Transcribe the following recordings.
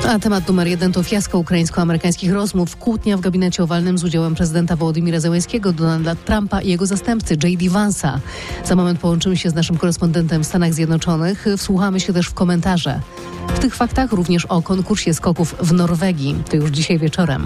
A temat numer 1 to fiasko ukraińsko-amerykańskich rozmów. Kłótnia w gabinecie owalnym z udziałem prezydenta Wołodymyra Zełenskiego, Donalda Trumpa i jego zastępcy J.D. Vance'a. Za moment połączymy się z naszym korespondentem w Stanach Zjednoczonych. Wsłuchamy się też w komentarze. W tych faktach również o konkursie skoków w Norwegii. To już dzisiaj wieczorem.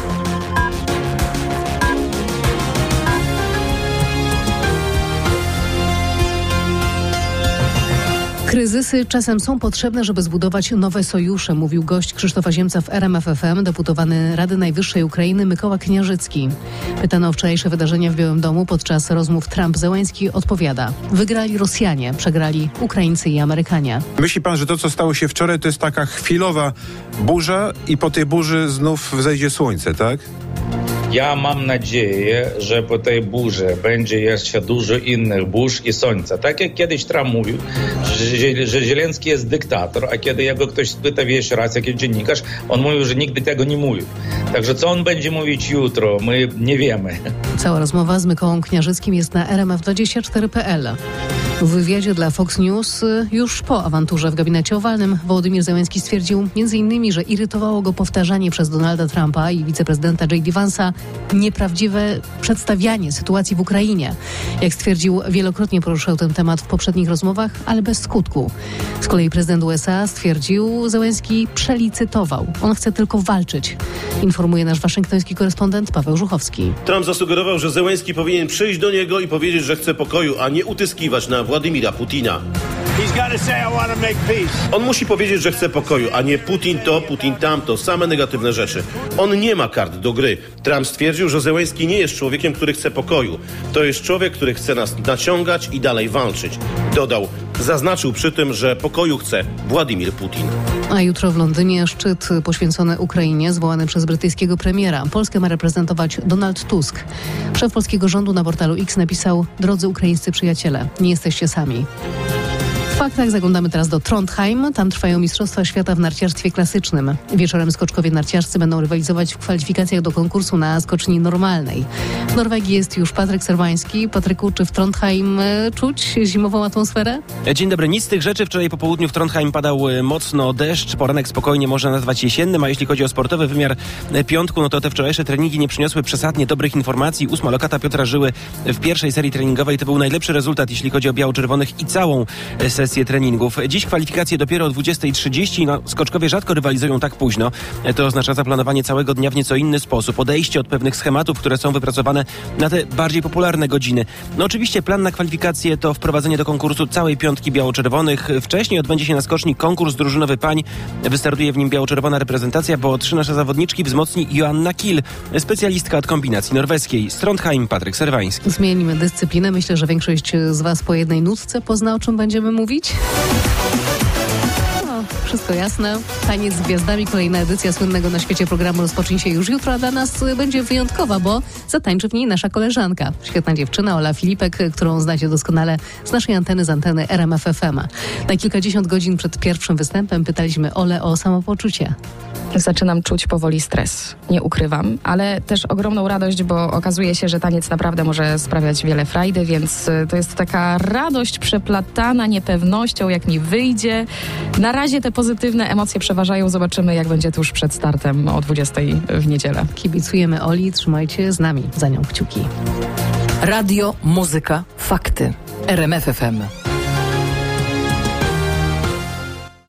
Kryzysy czasem są potrzebne, żeby zbudować nowe sojusze, mówił gość Krzysztofa Ziemca w RMF FM, deputowany Rady Najwyższej Ukrainy Mykoła Kniarzycki. Pytany o wczorajsze wydarzenia w Białym Domu podczas rozmów Trump-Zełenski odpowiada: wygrali Rosjanie, przegrali Ukraińcy i Amerykanie. Myśli pan, że to, co stało się wczoraj, to jest taka chwilowa burza i po tej burzy znów wzejdzie słońce, tak? Ja mam nadzieję, że po tej burzy będzie jeszcze dużo innych burz i słońca. Tak jak kiedyś Trump mówił, że Zełenski jest dyktator, a kiedy jego ktoś spyta jeszcze raz, jakiś dziennikarz, on mówił, że nigdy tego nie mówił. Także co on będzie mówić jutro, my nie wiemy. Cała rozmowa z Mykołą Kniarzyckim jest na rmf24.pl. W wywiadzie dla Fox News już po awanturze w gabinecie owalnym Wołodymyr Zełenski stwierdził m.in., że irytowało go powtarzanie przez Donalda Trumpa i wiceprezydenta J.D. Vance'a nieprawdziwe przedstawianie sytuacji w Ukrainie. Jak stwierdził, wielokrotnie poruszał ten temat w poprzednich rozmowach, ale bez skutku. Z kolei prezydent USA stwierdził, Zełenski przelicytował. On chce tylko walczyć. Informuje nasz waszyngtoński korespondent Paweł Żuchowski. Trump zasugerował, że Zełenski powinien przyjść do niego i powiedzieć, że chce pokoju, a nie utyskiwać na Władimira Putina. On musi powiedzieć, że chce pokoju, a nie Putin to, Putin tamto, same negatywne rzeczy. On nie ma kart do gry. Trump stwierdził, że Zełenski nie jest człowiekiem, który chce pokoju. To jest człowiek, który chce nas naciągać i dalej walczyć. Dodał, zaznaczył przy tym, że pokoju chce Władimir Putin. A jutro w Londynie szczyt poświęcony Ukrainie, zwołany przez brytyjskiego premiera. Polskę ma reprezentować Donald Tusk. Szef polskiego rządu na portalu X napisał: drodzy ukraińscy przyjaciele, nie jesteście sami. W faktach zaglądamy teraz do Trondheim. Tam trwają Mistrzostwa Świata w narciarstwie klasycznym. Wieczorem skoczkowie narciarscy będą rywalizować w kwalifikacjach do konkursu na skoczni normalnej. W Norwegii jest już Patryk Serwański. Patryku, czy w Trondheim czuć zimową atmosferę? Dzień dobry. Nic z tych rzeczy. Wczoraj po południu w Trondheim padał mocno deszcz. Poranek spokojnie można nazwać jesiennym, a jeśli chodzi o sportowy wymiar piątku, no to te wczorajsze treningi nie przyniosły przesadnie dobrych informacji. 8. lokata Piotra Żyły w pierwszej serii treningowej to był najlepszy rezultat, jeśli chodzi o biało-czerwonych i całą sesję treningów. Dziś kwalifikacje dopiero o 20:30. No, skoczkowie rzadko rywalizują tak późno. To oznacza zaplanowanie całego dnia w nieco inny sposób. Odejście od pewnych schematów, które są wypracowane na te bardziej popularne godziny. No oczywiście plan na kwalifikacje to wprowadzenie do konkursu całej piątki biało-czerwonych. Wcześniej odbędzie się na skoczni konkurs drużynowy pań. Wystartuje w nim biało-czerwona reprezentacja, bo 3 nasze zawodniczki wzmocni Joanna Kiel, specjalistka od kombinacji norweskiej. Z Trondheim Patryk Serwański. Zmienimy dyscyplinę. Myślę, że większość z Was po jednej nutce pozna, o czym będziemy mówić. No, wszystko jasne. Taniec z gwiazdami, kolejna edycja słynnego na świecie programu rozpocznie się już jutro, a dla nas będzie wyjątkowa, bo zatańczy w niej nasza koleżanka. Świetna dziewczyna, Ola Filipek, którą znacie doskonale z naszej anteny, z anteny RMF FM. Na kilkadziesiąt godzin przed pierwszym występem pytaliśmy Olę o samopoczucie. Zaczynam czuć powoli stres, nie ukrywam, ale też ogromną radość, bo okazuje się, że taniec naprawdę może sprawiać wiele frajdy, więc to jest taka radość przeplatana niepewnością, jak mi wyjdzie. Na razie te pozytywne emocje przeważają, zobaczymy, jak będzie tuż przed startem o 20:00 w niedzielę. Kibicujemy Oli, trzymajcie z nami za nią kciuki. Radio, muzyka, fakty. RMF FM.